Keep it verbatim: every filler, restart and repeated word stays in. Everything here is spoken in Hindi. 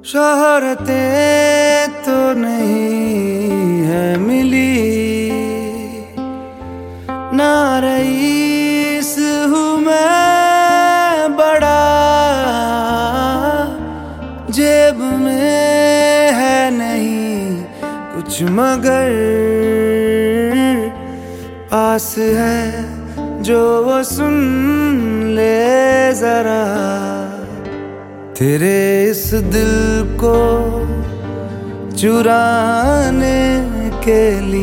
शोहरतें तो नहीं है मिली, ना रईस हूँ मैं बड़ा, जेब में है नहीं कुछ मगर पास है जो वो सुन ले जरा। तेरे इस दिल को चुराने के लिए